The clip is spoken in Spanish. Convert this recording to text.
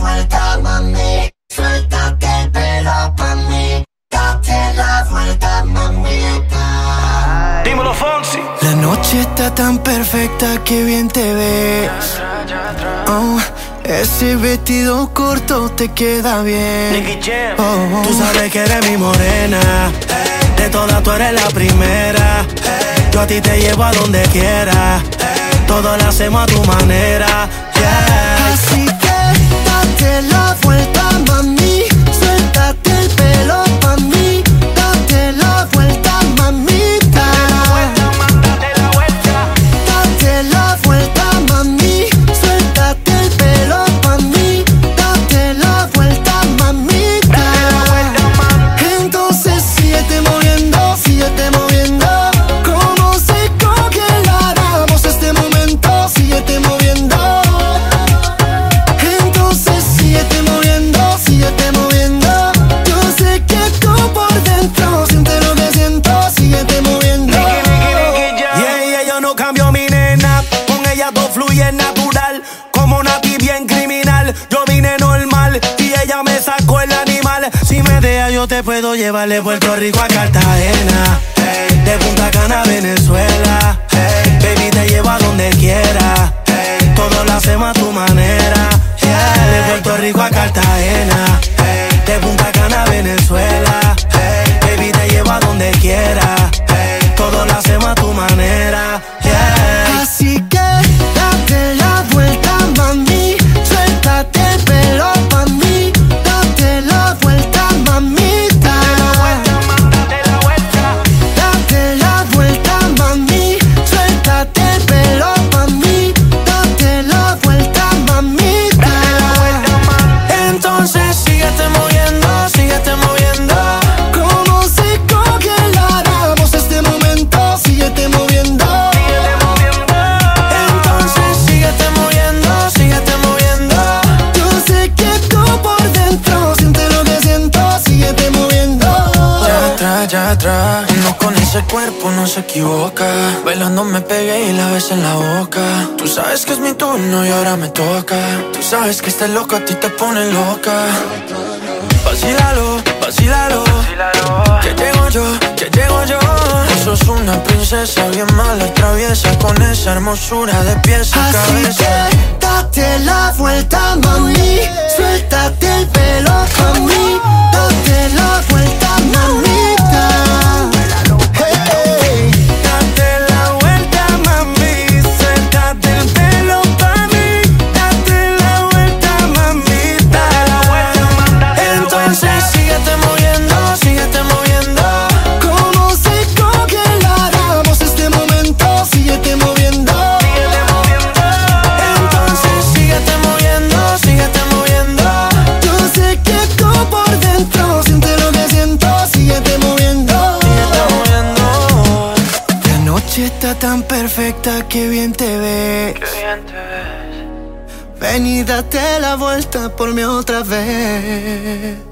vuelta, mami. Suéltate el pelo pa' mí. Date la vuelta, mamita. Dímelo, Fonsi. La noche está tan perfecta que bien te ves. Oh, ese vestido corto te queda bien. Nicky Jam. Oh, Tú sabes que eres mi morena. De todas tú eres la primera. Yo a ti te llevo a donde quieras. Todo lo hacemos a tu manera. Yeah. así que date la vuelta, mami. Suéltate el pelo pa' mí. Date la vuelta, mamita. Date la vuelta, mami. Suéltate el pelo pa' mí. Date la vuelta, mamita. Entonces síguete moviendo, síguete moviendo. Como si congeláramos este momento. Síguete moviendo. Entonces síguete moviendo, síguete moviendo. Yo sé que tú por dentro sientes lo que siento. Síguete moviendo. Yeah, yeah, yo no cambio mi nena. Con ella todo fluye natural. Como Nati bien criminal. Yo vine normal y ella me sacó el animal. Si me deja yo te puedo llevar de Puerto Rico a Cartagena. Hey, de Punta Cana a Venezuela. Hey, baby te llevo a donde quiera. Hey, todo lo hacemos a tu manera. Yeah, de Puerto Rico a Cartagena. Hey, de Punta Cana a Venezuela. Hey, baby te llevo a donde quiera. Hey, todo lo hacemos a tu manera. Yeah. Así que date la vuelta, mami. Suéltate el pelo pa' mí. Date la vuelta, mamita. Date la vuelta, mami. Suéltate el pelo pa' mí. Date la vuelta, mamita. Entonces síguete moviendo, síguete moviendo. Como si congeláramos este momento. Síguete moviendo. Entonces síguete moviendo, síguete moviendo. Yo sé que tú por dentro sientes lo que siento. Síguete moviendo. Ya atrás. Uno con ese cuerpo no se equivoca. Bailando me pegué y la besé en la boca. Tú sabes que es mi turno y ahora me toca. Tú sabes que este loco a ti te pone loca. Vacílalo, vacílalo. Que llego yo, que llego yo. Tú sos una princesa bien mala y traviesa. Con esa hermosura de pies a Así cabeza. que date la vuelta, mami. Suéltate el pelo pa' mí. Date la vuelta, mamita. Hey. Date la vuelta, mami. Suéltate el pelo pa' mí. Date la vuelta, mamita. Entonces síguete moviendo, síguete moviendo. Como si congeláramos este momento. Síguete moviendo. Entonces síguete moviendo, síguete moviendo. Yo sé que tú por dentro sientes lo que siento. Síguete moviendo. La noche está tan perfecta que bien te ves. Ven y date la vuelta por mí otra vez.